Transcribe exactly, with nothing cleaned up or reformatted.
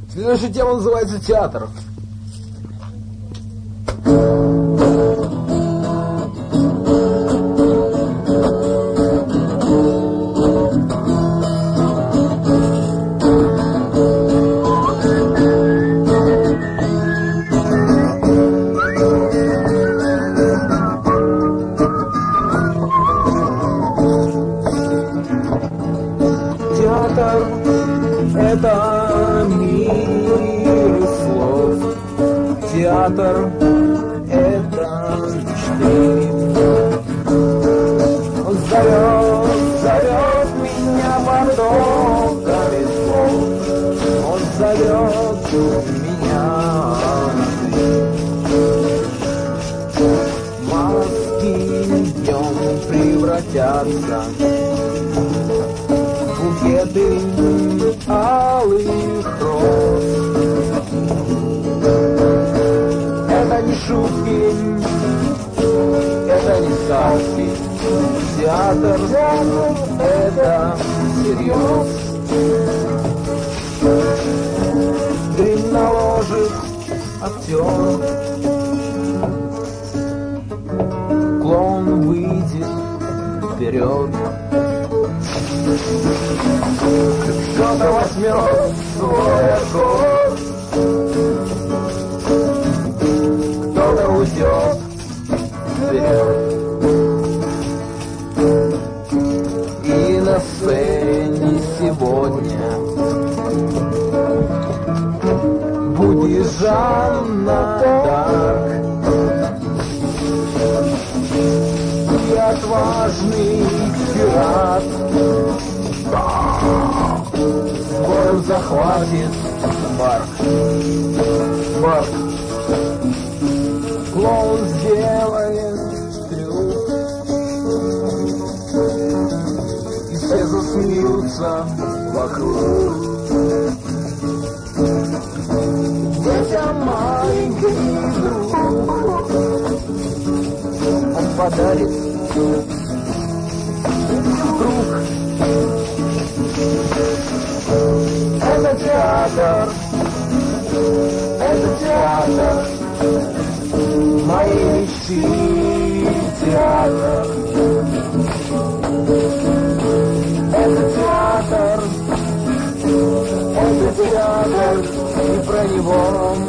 Следующая тема называется театр. Театр — это мир слов. Театр — это мечты. Он зовет, зовет меня потоками слов. Он зовет меня на ты. Маски днем превратятся букеты алых роз. Это не шутки, это не сказки. Театр — это всерьез. Грим наложит актер. Клоун выйдет вперед. Кто-то возьмет свой аккорд, кто-то уйдет вперед. И на сцене сегодня будет Жанна Дарк и отважный пират. Скоро захватит Марк. Марк. Клоун сделает трюк, и все засмеются вокруг. Детям маленький друг он подарит круг. Это театр, это театр, мои мечты театр. Это театр, это театр, и про него